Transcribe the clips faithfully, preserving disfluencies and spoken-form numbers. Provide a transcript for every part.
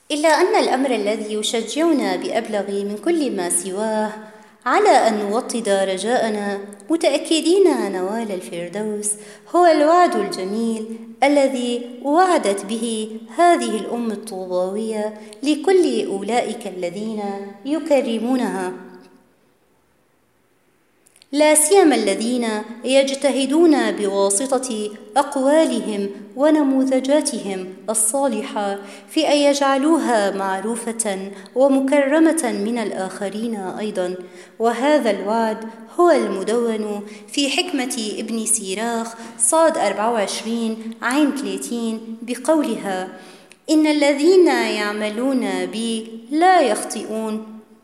إلا أن الأمر الذي يشجعنا بأبلغ من كل ما سواه على أن نوطد رجاءنا متأكدين نوال الفردوس هو الوعد الجميل الذي وعدت به هذه الأم الطوباوية لكل أولئك الذين يكرمونها، لا سيما الذين يجتهدون بواسطة أقوالهم ونموذجاتهم الصالحة في أن يجعلوها معروفة ومكرمة من الآخرين أيضا. وهذا الوعد هو المدون في حكمة ابن سيراخ صاد أربعة وعشرين عين ثلاثين بقولها: إن الذين يعملون بي لا يخطئون،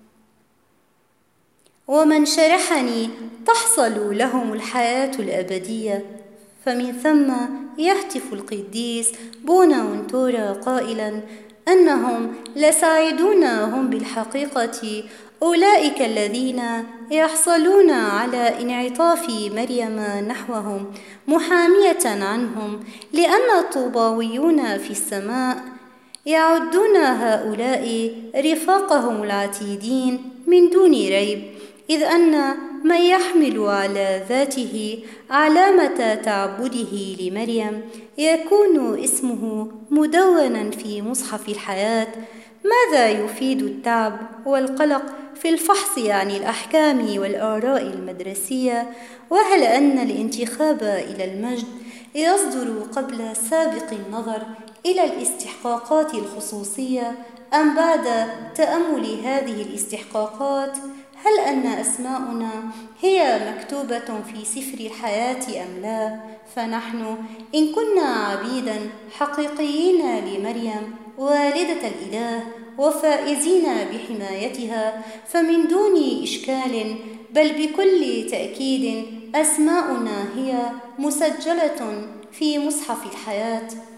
ومن شرحني تحصل لهم الحياة الأبدية. فمن ثم يهتف القديس بوناونتورا قائلا أنهم لسعيدون هم بالحقيقة أولئك الذين يحصلون على انعطاف مريم نحوهم محامية عنهم، لأن الطوباويون في السماء يعدون هؤلاء رفاقهم العتيدين من دون ريب، إذ أن من يحمل على ذاته علامة تعبده لمريم يكون اسمه مدونا في مصحف الحياة. ماذا يفيد التعب والقلق في الفحص عن الأحكام والآراء المدرسية؟ وهل أن الانتخاب إلى المجد يصدر قبل سابق النظر إلى الاستحقاقات الخصوصية أم بعد تأمل هذه الاستحقاقات؟ هل أن أسماؤنا هي مكتوبة في سفر الحياة أم لا؟ فنحن إن كنا عبيدا حقيقيين لمريم والدة الإله وفائزين بحمايتها فمن دون إشكال بل بكل تأكيد أسماؤنا هي مسجلة في مصحف الحياة.